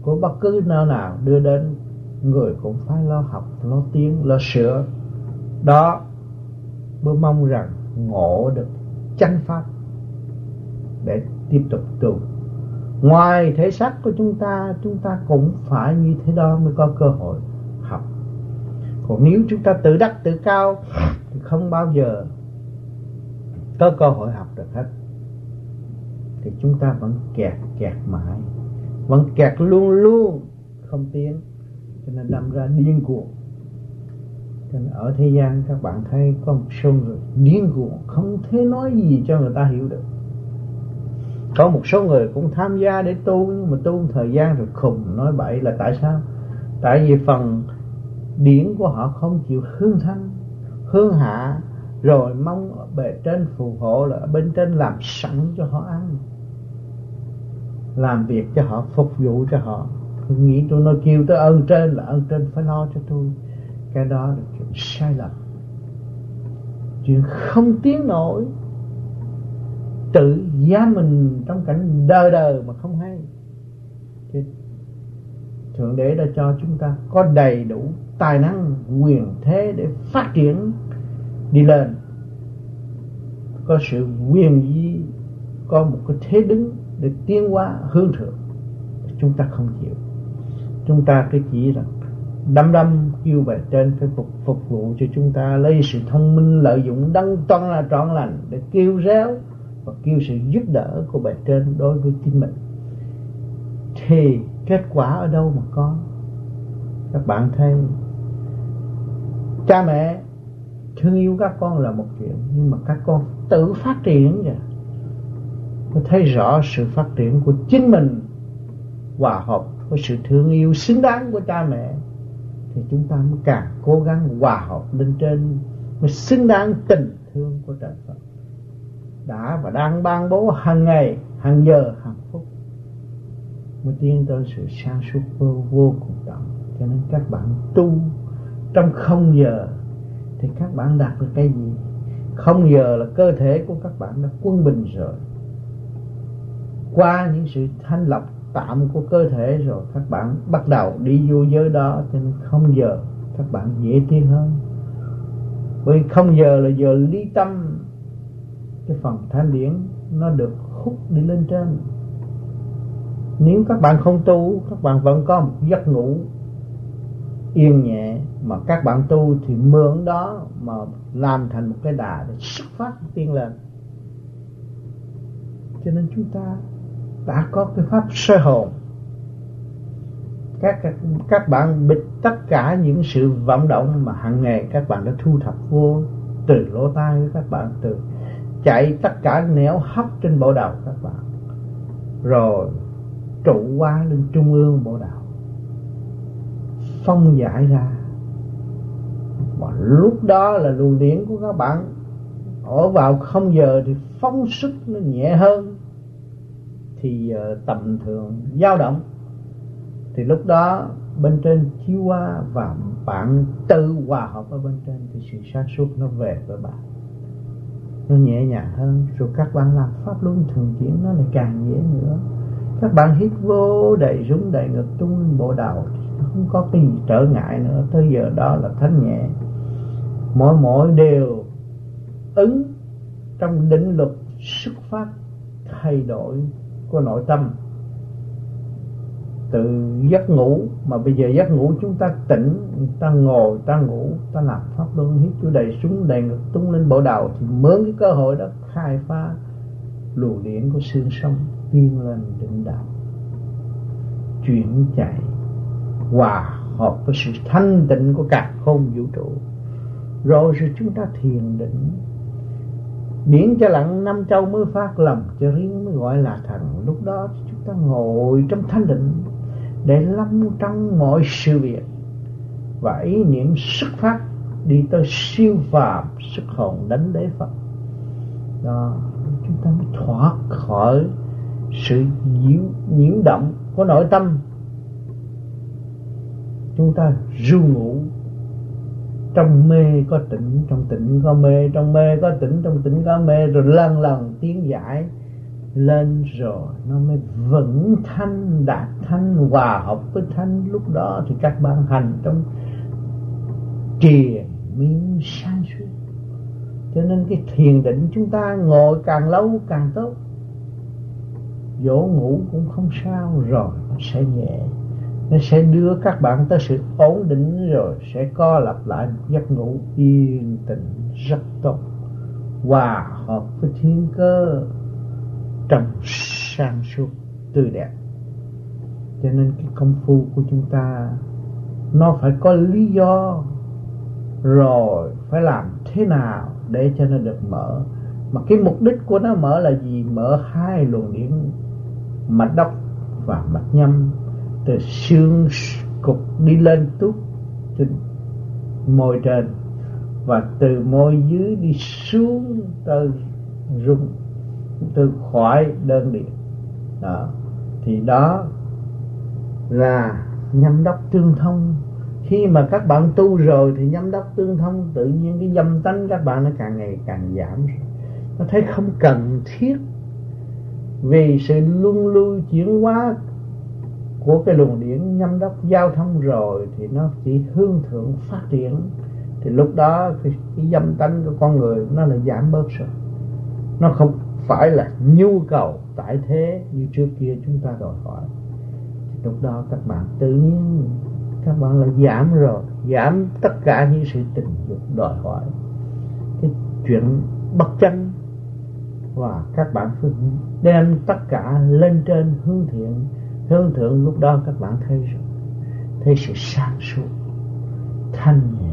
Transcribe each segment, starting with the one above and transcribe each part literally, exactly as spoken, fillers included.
của bất cứ nơi nào đưa đến, người cũng phải lo học, lo tiến, lo sửa. Đó mới mong rằng ngộ được chánh pháp để tiếp tục tu. Ngoài thể xác của chúng ta, chúng ta cũng phải như thế đó mới có cơ hội học. Còn nếu chúng ta tự đắc tự cao thì không bao giờ có cơ hội học được hết. Thì chúng ta vẫn kẹt kẹt mãi, vẫn kẹt luôn luôn không tiến, cho nên đâm ra điên cuồng. Cho nên ở thế gian các bạn thấy có một số người điên cuồng, không thể nói gì cho người ta hiểu được. Có một số người cũng tham gia để tu, nhưng mà tu một thời gian rồi khùng nói bậy. Là tại sao? Tại vì phần điển của họ không chịu hướng thanh hướng hạ, rồi mong ở bề trên phù hộ, là ở bên trên làm sẵn cho họ ăn, làm việc cho họ, phục vụ cho họ. Tôi nghĩ tôi nói kêu tới ơn trên là ơn trên phải lo cho tôi. Cái đó là chuyện sai lầm, chuyện không tiến nổi, tự giam mình trong cảnh đời đời mà không hay. Chứ Thượng Đế đã cho chúng ta có đầy đủ tài năng, quyền thế để phát triển đi lên, có sự quyền di, có một cái thế đứng để tiến hóa hướng thượng. Chúng ta không chịu, chúng ta cứ chỉ rằng đâm đâm kêu bề trên phải phục, phục vụ cho chúng ta, lấy sự thông minh lợi dụng đăng toan là trọn lành để kêu réo và kêu sự giúp đỡ của bề trên đối với chính mình. Thì kết quả ở đâu mà có? Các bạn thấy cha mẹ thương yêu các con là một chuyện, nhưng mà các con tự phát triển vậy, có thấy rõ sự phát triển của chính mình hòa hợp với sự thương yêu xứng đáng của cha mẹ, thì chúng ta mới càng cố gắng hòa hợp lên trên, mới xứng đáng tình thương của trời Phật đã và đang ban bố hàng ngày, hàng giờ, hàng phút, mới tiến tới sự sáng suốt vô, vô cùng rộng. Cho nên các bạn tu trong không giờ thì các bạn đạt được cái gì? Không giờ là cơ thể của các bạn đã quân bình rồi, qua những sự thanh lọc tạm của cơ thể rồi, các bạn bắt đầu đi vô giới đó. Cho nên không giờ các bạn dễ tiến hơn, vì không giờ là giờ ly tâm, cái phần thanh điển nó được hút đi lên trên. Nếu các bạn không tu, các bạn vẫn có một giấc ngủ yên nhẹ, mà các bạn tu thì mượn đó mà làm thành một cái đà để xuất phát tiến lên. Cho nên chúng ta đã có cái pháp soi hồn. Các, các, các bạn bịt tất cả những sự vọng động mà hàng ngày các bạn đã thu thập vô từ lỗ tai của các bạn, từ chạy tất cả nẻo hấp trên bộ đầu các bạn, rồi trụ qua lên trung ương bộ đầu, phong giải ra. Và lúc đó là luồng điển của các bạn ở vào không giờ thì phóng sức nó nhẹ hơn thì uh, tầm thường dao động. Thì lúc đó bên trên chiếu qua và bạn tự hòa hợp ở bên trên, thì sự sáng suốt nó về với bạn, nó nhẹ nhàng hơn. Rồi các bạn làm pháp luân thường chuyển nó lại càng dễ nữa. Các bạn hít vô đầy rúng đầy ngực tung lên bộ đầu, nó không có cái gì trở ngại nữa. Tới giờ đó là thanh nhẹ, mỗi mỗi đều ứng trong định luật xuất phát thay đổi của nội tâm. Từ giấc ngủ mà bây giờ giấc ngủ chúng ta tỉnh, ta ngồi, ta ngủ, ta làm pháp luân hít vô đầy xuống đầy ngực tung lên bộ đầu, thì mướn cái cơ hội đó khai phá luồng điển của xương sống tiến lên đỉnh đạo, chuyển chạy hòa hợp với sự thanh tịnh của cả không vũ trụ. Rồi rồi chúng ta thiền định, biển cho lặng năm châu mới phát, lòng cho riêng mới gọi là thần. Lúc đó chúng ta ngồi trong thanh định để lâm trong mọi sự việc, và ý niệm xuất phát đi tới siêu phàm xuất hồn đánh đế Phật. Đó, chúng ta mới thoát khỏi sự nhiễu, nhiễu động của nội tâm. Chúng ta ru ngủ, trong mê có tỉnh, trong tỉnh có mê, trong mê có tỉnh, trong tỉnh có mê, rồi lần lần tiến giải lên rồi nó mới vững thanh, đạt thanh, hòa hợp với thanh. Lúc đó thì các bạn hành trong triền miên sáng suốt. Cho nên cái thiền định chúng ta ngồi càng lâu càng tốt. Dỗ ngủ cũng không sao, rồi nó sẽ nhẹ. Nó sẽ đưa các bạn tới sự ổn định, rồi sẽ co lặp lại một giấc ngủ yên tĩnh rất tốt, hòa hợp với thiên cơ trong sáng suốt tươi đẹp. Cho nên cái công phu của chúng ta nó phải có lý do, rồi phải làm thế nào để cho nó được mở. Mà cái mục đích của nó mở là gì? Mở hai luồng điển mạch đốc và mạch nhâm, từ xương cục đi lên tút trên môi trên, và từ môi dưới đi xuống tới rung, từ khỏi đơn điện. Đó thì đó là nhâm đốc tương thông. Khi mà các bạn tu rồi thì nhâm đốc tương thông, tự nhiên cái dâm tánh các bạn nó càng ngày càng giảm. Nó thấy không cần thiết, vì sự luân lưu chuyển hóa của cái luồng điển nhâm đốc giao thông rồi thì nó chỉ hướng thượng phát triển. Thì lúc đó cái, cái dâm tánh của con người nó là giảm bớt rồi. Nó không phải là nhu cầu tại thế như trước kia chúng ta đòi hỏi. Thì lúc đó các bạn tự nhiên các bạn là giảm rồi, giảm tất cả những sự tình dục đòi hỏi, cái chuyện bất chân, và các bạn phải đem tất cả lên trên hướng thiện, hướng thượng. Lúc đó các bạn thấy rồi, thấy sự sáng suốt, thanh nhẹ,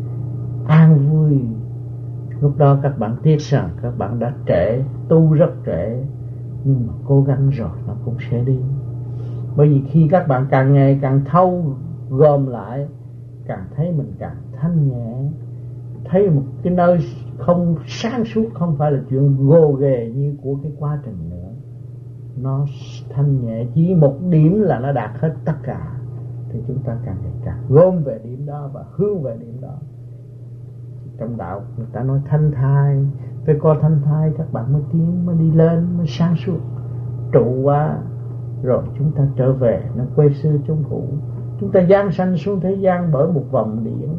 an vui. Lúc đó các bạn tiếc rằng các bạn đã trễ, tu rất trễ, nhưng mà cố gắng rồi nó cũng sẽ đi. Bởi vì khi các bạn càng ngày càng thâu gom lại, càng thấy mình càng thanh nhẹ, thấy một cái nơi không sáng suốt, không phải là chuyện gồ ghề như của cái quá trình nữa. Nó thanh nhẹ, chỉ một điểm là nó đạt hết tất cả. Thì chúng ta càng ngày càng gom về điểm đó và hướng về điểm đó. Trong đạo người ta nói thanh thai, phải có thanh thai các bạn mới tiến, mới đi lên, mới sáng suốt, trụ hóa. Rồi chúng ta trở về nó quê xưa chung cũ. Chúng ta giáng sanh xuống thế gian bởi một vòng điển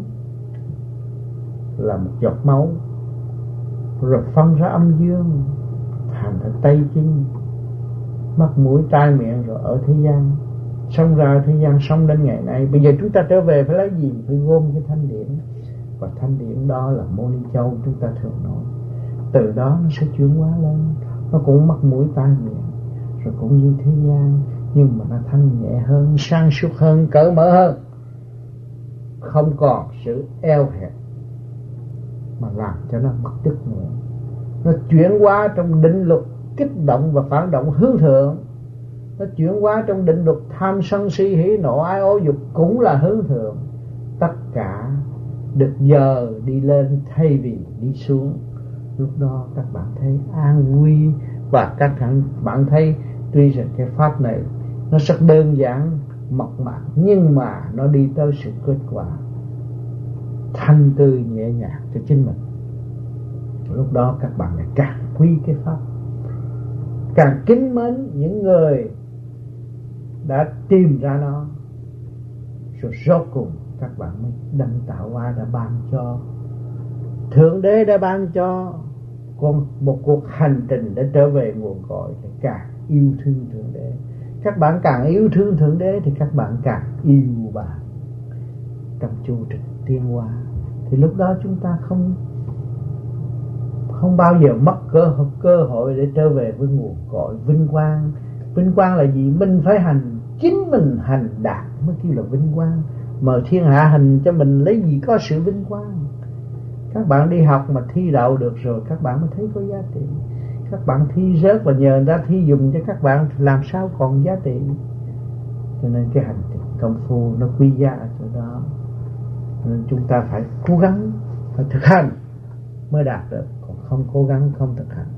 là một giọt máu, rồi phân ra âm dương thành ra tay chân mắt mũi tai miệng, rồi ở thế gian sống ra thế gian, sống đến ngày nay. Bây giờ chúng ta trở về phải lấy gì? Phải gom cái thanh điển, và thanh điển đó là Mô Ni Châu chúng ta thường nói. Từ đó nó sẽ chuyển hóa lên, nó cũng mắt mũi tai miệng, rồi cũng như thế gian, nhưng mà nó thanh nhẹ hơn, sáng suốt hơn, cởi mở hơn, không còn sự eo hẹp mà làm cho nó mất tức nữa. Nó chuyển hóa trong định luật kích động và phản động hướng thượng. Nó chuyển hóa trong định luật tham sân si hỉ nộ ái ố dục cũng là hướng thượng. Tất cả được giờ đi lên thay vì đi xuống. Lúc đó các bạn thấy an vui, và các bạn thấy tuy rằng cái pháp này nó rất đơn giản mộc mạc, nhưng mà nó đi tới sự kết quả thanh tươi nhẹ nhàng cho chính mình. Lúc đó các bạn lại càng quý cái pháp, càng kính mến những người đã tìm ra nó, rồi rốt cùng các bạn mới đấng tạo hóa đã ban cho, Thượng Đế đã ban cho con một cuộc hành trình để trở về nguồn cội. Thì càng yêu thương Thượng Đế, các bạn càng yêu thương Thượng Đế thì các bạn càng yêu bạn trong chu trình tiến hóa. Thì lúc đó chúng ta không không bao giờ mất cơ cơ hội để trở về với nguồn cội vinh quang. Vinh quang là gì? Mình phải hành, chính mình hành đạt mới kêu là vinh quang. Mà thiên hạ hành cho mình lấy gì có sự vinh quang? Các bạn đi học mà thi đậu được rồi các bạn mới thấy có giá trị. Các bạn thi rớt và nhờ người ta thi dùng cho các bạn thì làm sao còn giá trị? Cho nên cái hành trình công phu nó quý giá ở chỗ đó. Nên chúng ta phải cố gắng, phải thực hành mới đạt được. Còn không cố gắng, không thực hành,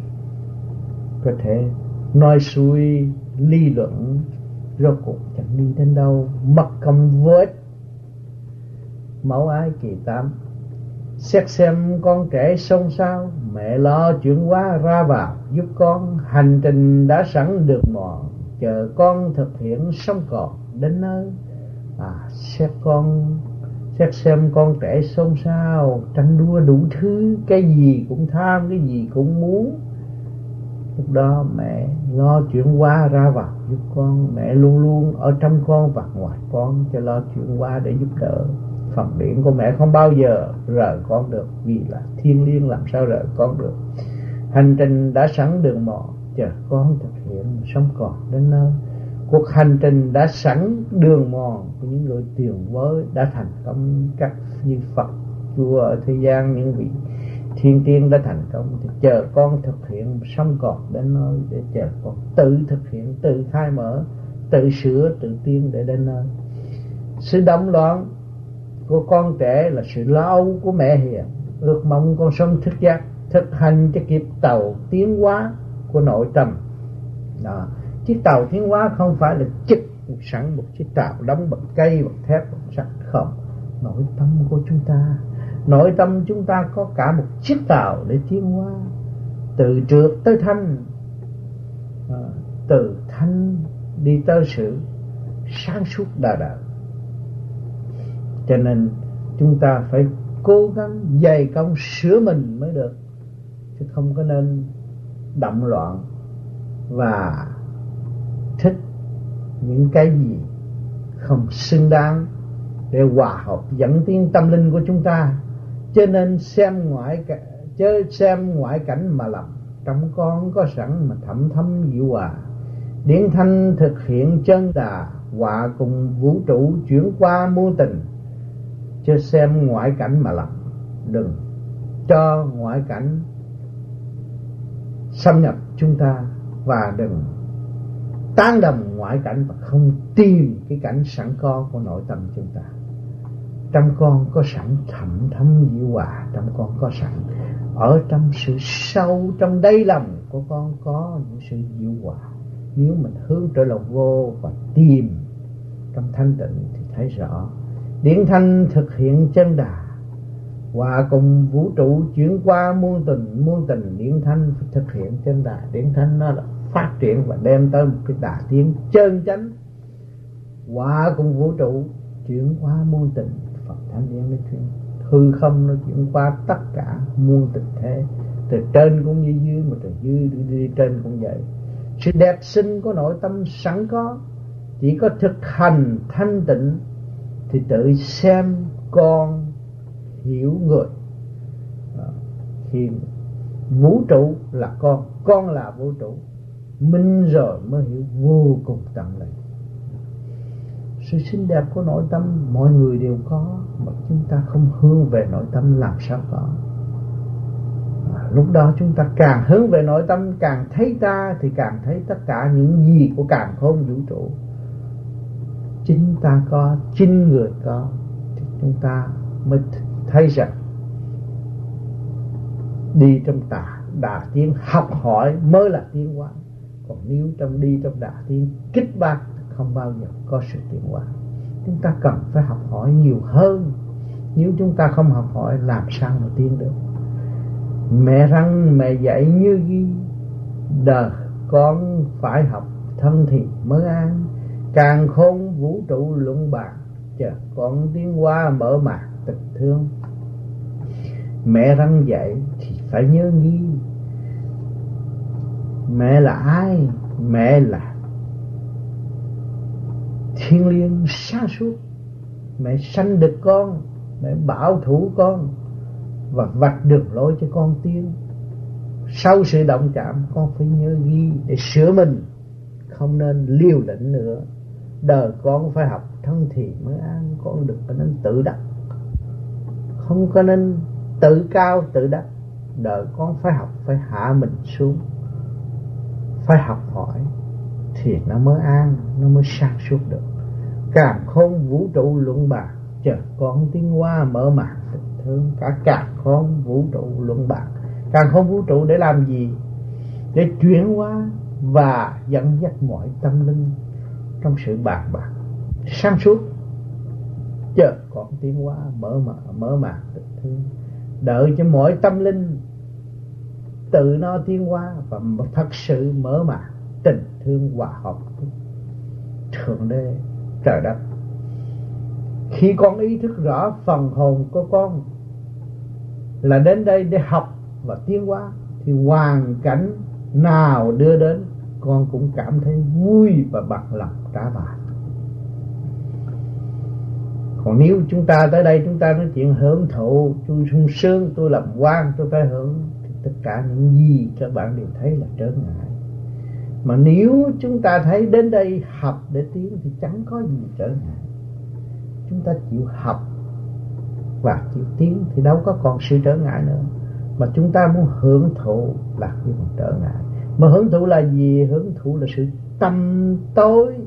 có thể nói xuôi lý luận rốt cuộc chẳng đi đến đâu, mất công vô ích. Mẫu Ái kỳ tám Xét xem con trẻ xôn xao, mẹ lo chuyển hóa ra vào giúp con. Hành trình đã sẵn đường mòn, chờ con thực hiện sống còn đến nơi. À, xét con xét xem con trẻ xôn xao, tranh đua đủ thứ, cái gì cũng tham, cái gì cũng muốn. Lúc đó mẹ lo chuyển hóa ra vào giúp con. Mẹ luôn luôn ở trong con và ngoài con, cho lo chuyển hóa để giúp đỡ. Phần điển của mẹ không bao giờ rời con được, vì là thiên liêng, làm sao rời con được. Hành trình đã sẵn đường mòn, chờ con thực hiện sống còn đến nơi. Cuộc hành trình đã sẵn đường mòn của những người tiền bối đã thành công, các như Phật, Chúa ở thế gian, những vị thiên tiên đã thành công, thì chờ con thực hiện sống còn đến nơi, để chờ con tự thực hiện, tự khai mở, tự sửa, tự tiến để đến nơi. Sự động loạn của con trẻ là sự lo âu của mẹ hiền, ước mong con sống thức giác, thực hành cho kịp tàu tiến hóa của nội tâm. Đó. Chiếc tàu tiến hóa không phải là chức sẵn một chiếc tàu đóng bằng cây, bằng thép, bằng sắt, không. Nội tâm của chúng ta, nội tâm chúng ta có cả một chiếc tàu để tiến hóa, từ trượt tới thanh, à, từ thanh đi tới sự sáng suốt đà đạo. Cho nên chúng ta phải cố gắng dày công sửa mình mới được, chứ không có nên động loạn và thích những cái gì không xứng đáng để hòa hợp dẫn tiến tâm linh của chúng ta. Cho nên xem ngoại chứ xem ngoại cảnh mà lầm, trong con có sẵn mà thẩm thâm diệu hòa. Điển thanh thực hiện chân đà, hòa cùng vũ trụ chuyển qua muôn tình. Chứ xem ngoại cảnh mà lầm, đừng cho ngoại cảnh xâm nhập chúng ta, và đừng tán đồng ngoại cảnh và không tìm cái cảnh sẵn có của nội tâm chúng ta. Trong con có sẵn thẩm thâm diệu hòa, trong con có sẵn, ở trong sự sâu trong đáy lòng của con có những sự diệu hòa. Nếu mình hướng trở lòng vô và tìm trong thanh tịnh thì thấy rõ. Điển thanh thực hiện chân đà, hòa cùng vũ trụ chuyển qua muôn tình, muôn tình. Điển thanh thực hiện chân đà, điển thanh nó là phát triển và đem tới một cái đà tiến chân chánh. Hòa cùng vũ trụ chuyển qua muôn tình, Phật Thánh Điển nói chuyện hư không nó chuyển qua tất cả muôn tình thế, từ trên cũng như dưới, mà từ dưới đi, đi trên cũng vậy. Sự đẹp xinh của nội tâm sẵn có, chỉ có thực hành thanh tịnh thì tự xem con hiểu người. Thì vũ trụ là con, con là vũ trụ, minh rồi mới hiểu vô cùng tận lệ. Sự xinh đẹp của nội tâm mọi người đều có, mà chúng ta không hướng về nội tâm làm sao có. À, lúc đó chúng ta càng hướng về nội tâm, càng thấy ta thì càng thấy tất cả những gì của càn khôn vũ trụ. Chính ta có, chính người có, thì chúng ta mới thấy rằng đi trong tà đà tiến học hỏi mới là tiến hóa. Còn nếu trong đi trong đà tiến kích bác không bao giờ có sự tiến hóa. Chúng ta cần phải học hỏi nhiều hơn. Nếu chúng ta không học hỏi làm sao mà tiến được. Mẹ răng mẹ dạy như ghi, đời con phải học thân thì mới an. Càng khôn vũ trụ luận bàn, chờ con tiến hóa mở mạc tình thương. Mẹ răng dạy thì phải nhớ ghi. Mẹ là ai? Mẹ là thiên liêng sáng suốt. Mẹ sanh được con, mẹ bảo thủ con và vạch đường lối cho con tiến. Sau sự động chạm, con phải nhớ ghi để sửa mình, không nên liều lĩnh nữa. Đời con phải học thân thì mới an, con đừng có nên tự đắc, không có nên tự cao tự đắc. Đời con phải học, phải hạ mình xuống, phải học hỏi thì nó mới an, nó mới sáng suốt được. Càng khôn vũ trụ luận bàn, chờ con tiến hóa mở mạc tình thương. Cả càng khôn vũ trụ luận bàn. Càng khôn vũ trụ để làm gì? Để chuyển hóa và dẫn dắt mọi tâm linh trong sự bàn bạc sáng suốt. Chờ con tiến hóa mở mạc, mở mạc tình thương. đợi cho mỗi tâm linh tự nó tiến hóa và thật sự mở màn tình thương hòa hợp thượng đế trời đất. Khi con ý thức rõ phần hồn của con là đến đây để học và tiến hóa, thì hoàn cảnh nào đưa đến con cũng cảm thấy vui và bằng lòng trả bài. Còn nếu chúng ta tới đây chúng ta nói chuyện hưởng thụ, tôi sung sướng, tôi làm quan, tôi phải hưởng, thì tất cả những gì các bạn đều thấy là trở ngại. Mà nếu chúng ta thấy đến đây học để tiến thì chẳng có gì trở ngại. Chúng ta chịu học và chịu tiến thì đâu có còn sự trở ngại nữa. Mà chúng ta muốn hưởng thụ là cái còn trở ngại. Mà hưởng thụ là gì? Hưởng thụ là sự tâm tối